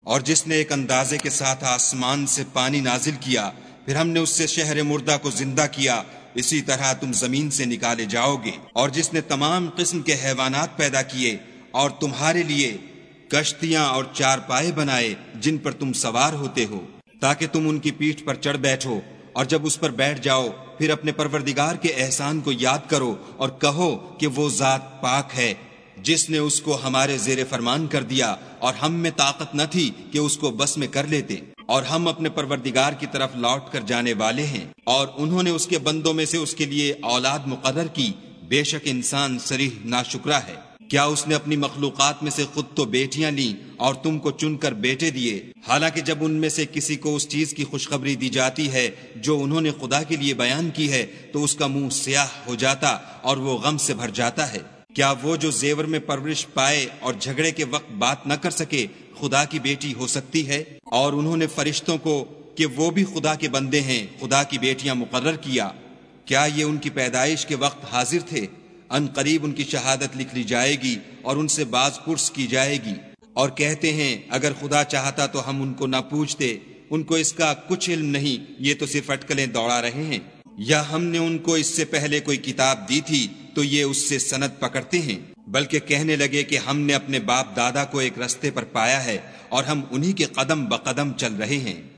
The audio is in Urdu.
اور جس نے ایک اندازے کے ساتھ آسمان سے پانی نازل کیا، پھر ہم نے اس سے شہر مردہ کو زندہ کیا، اسی طرح تم زمین سے نکالے جاؤ گے۔ اور جس نے تمام قسم کے حیوانات پیدا کیے اور تمہارے لیے کشتیاں اور چارپائے بنائے جن پر تم سوار ہوتے ہو، تاکہ تم ان کی پیٹھ پر چڑھ بیٹھو، اور جب اس پر بیٹھ جاؤ پھر اپنے پروردگار کے احسان کو یاد کرو اور کہو کہ وہ ذات پاک ہے جس نے اس کو ہمارے زیر فرمان کر دیا اور ہم میں طاقت نہ تھی کہ اس کو بس میں کر لیتے، اور ہم اپنے پروردگار کی طرف لوٹ کر جانے والے ہیں۔ اور انہوں نے اس کے بندوں میں سے اس کے لیے اولاد مقرر کی، بے شک انسان صریح ناشکرا ہے۔ کیا اس نے اپنی مخلوقات میں سے خود تو بیٹیاں لیں اور تم کو چن کر بیٹے دیے، حالانکہ جب ان میں سے کسی کو اس چیز کی خوشخبری دی جاتی ہے جو انہوں نے خدا کے لیے بیان کی ہے تو اس کا منہ سیاہ ہو جاتا اور وہ غم سے بھر جاتا ہے۔ کیا وہ جو زیور میں پرورش پائے اور جھگڑے کے وقت بات نہ کر سکے خدا کی بیٹی ہو سکتی ہے؟ اور انہوں نے فرشتوں کو کہ وہ بھی خدا کے بندے ہیں خدا کی بیٹیاں مقرر کیا۔ کیا یہ ان کی پیدائش کے وقت حاضر تھے؟ ان قریب ان کی شہادت لکھ لی جائے گی اور ان سے باز پرس کی جائے گی، اور کہتے ہیں اگر خدا چاہتا تو ہم ان کو نہ پوچھتے، ان کو اس کا کچھ علم نہیں، یہ تو صرف اٹکلیں دوڑا رہے ہیں۔ یا ہم نے ان کو اس سے پہلے کوئی کتاب دی تھی تو یہ اس سے سند پکڑتے ہیں، بلکہ کہنے لگے کہ ہم نے اپنے باپ دادا کو ایک رستے پر پایا ہے اور ہم انہی کے قدم بقدم چل رہے ہیں۔